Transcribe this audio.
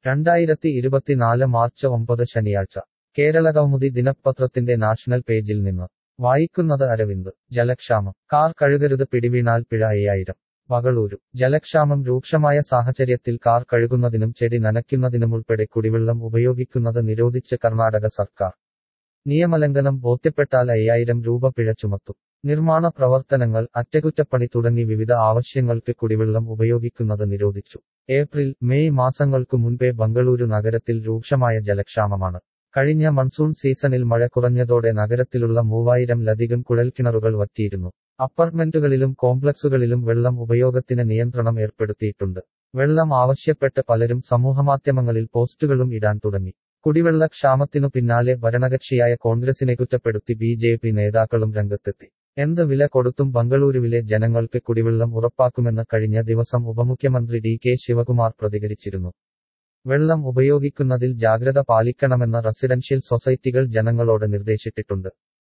2024 March 9 ശനിയാഴ്ച കേരളകൗമുദി ദിനപത്രത്തിന്റെ national പേജിൽ നിന്ന് വായിക്കുന്നത് അരവിന്ദ്. ജലക്ഷാമം. കാർ കഴുകരുത്, പിടിവീണാൽ പിഴ 5000. ബംഗളൂരു. ജലക്ഷാമം രൂക്ഷമായ സാഹചര്യത്തിൽ കാർ കഴുകുന്നതിനും ചെടി നനയ്ക്കുന്നതിനുമുൾപ്പെടെ കുടിവെള്ളം ഉപയോഗിക്കുന്നത് നിരോധിച്ച് കർണാടക സർക്കാർ. നിയമലംഘനം ബോധ്യപ്പെട്ടാൽ 5000 രൂപ പിഴ ചുമത്തും. നിർമ്മാണ പ്രവർത്തനങ്ങൾ, അറ്റകുറ്റപ്പണി തുടങ്ങി വിവിധ ആവശ്യങ്ങൾക്ക് കുടിവെള്ളം ഉപയോഗിക്കുന്നത് നിരോധിച്ചു. ഏപ്രിൽ, മെയ് മാസങ്ങൾക്കു മുൻപേ ബംഗളൂരു നഗരത്തിൽ രൂക്ഷമായ ജലക്ഷാമമാണ്. കഴിഞ്ഞ മൺസൂൺ സീസണിൽ മഴ കുറഞ്ഞതോടെ നഗരത്തിലുള്ള 3000-ലധികം കുഴൽക്കിണറുകൾ വറ്റിയിരുന്നു. അപ്പാർട്ട്മെന്റുകളിലും കോംപ്ലക്സുകളിലും വെള്ളം ഉപയോഗത്തിന് നിയന്ത്രണം ഏർപ്പെടുത്തിയിട്ടുണ്ട്. വെള്ളം ആവശ്യപ്പെട്ട് പലരും സമൂഹമാധ്യമങ്ങളിൽ പോസ്റ്റുകളും ഇടാൻ തുടങ്ങി. കുടിവെള്ള ക്ഷാമത്തിനു പിന്നാലെ ഭരണകക്ഷിയായ കോൺഗ്രസിനെ കുറ്റപ്പെടുത്തി ബി.ജെ.പി. നേതാക്കളും രംഗത്തെത്തി. എന്ത് വില കൊടുത്തും ബംഗളൂരുവിലെ ജനങ്ങൾക്ക് കുടിവെള്ളം ഉറപ്പാക്കുമെന്ന് കഴിഞ്ഞ ദിവസം ഉപമുഖ്യമന്ത്രി ഡി.കെ. ശിവകുമാർ പ്രതികരിച്ചിരുന്നു. വെള്ളം ഉപയോഗിക്കുന്നതിൽ ജാഗ്രത പാലിക്കണമെന്ന് റെസിഡൻഷ്യൽ സൊസൈറ്റികൾ ജനങ്ങളോട് നിർദ്ദേശിച്ചിട്ടുണ്ട്.